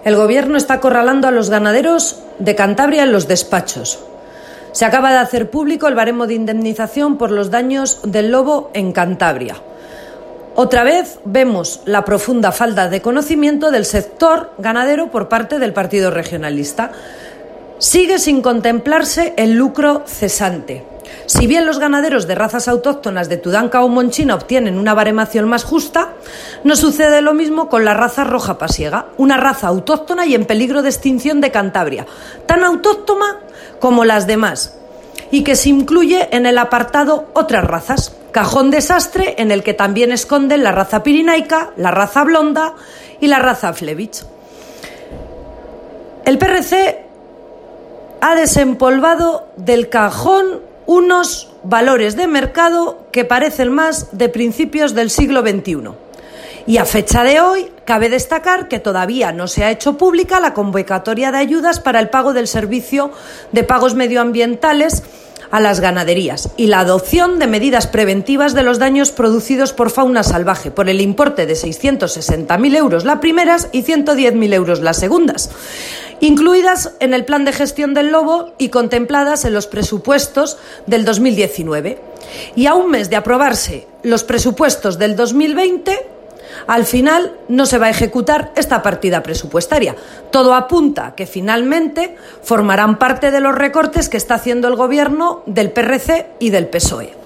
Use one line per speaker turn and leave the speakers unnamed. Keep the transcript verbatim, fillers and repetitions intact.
El Gobierno está acorralando a los ganaderos de Cantabria en los despachos. Se acaba de hacer público el baremo de indemnización por los daños del lobo en Cantabria. Otra vez vemos la profunda falta de conocimiento del sector ganadero por parte del Partido Regionalista. Sigue sin contemplarse el lucro cesante. Si bien los ganaderos de razas autóctonas de Tudanca o Monchina obtienen una baremación más justa, no sucede lo mismo con la raza roja pasiega, una raza autóctona y en peligro de extinción de Cantabria, tan autóctona como las demás, y que se incluye en el apartado otras razas, cajón desastre en el que también esconden la raza pirinaica, la raza blonda y la raza Flevich. El P R C ha desempolvado del cajón unos valores de mercado que parecen más de principios del siglo veintiuno. Y a fecha de hoy, cabe destacar que todavía no se ha hecho pública la convocatoria de ayudas para el pago del servicio de pagos medioambientales a las ganaderías y la adopción de medidas preventivas de los daños producidos por fauna salvaje por el importe de seiscientos sesenta mil euros las primeras y ciento diez mil euros las segundas, incluidas en el plan de gestión del lobo y contempladas en los presupuestos del dos mil diecinueve. Y a un mes de aprobarse los presupuestos del dos mil veinte, al final no se va a ejecutar esta partida presupuestaria. Todo apunta que finalmente formarán parte de los recortes que está haciendo el Gobierno del P R C y del P S O E.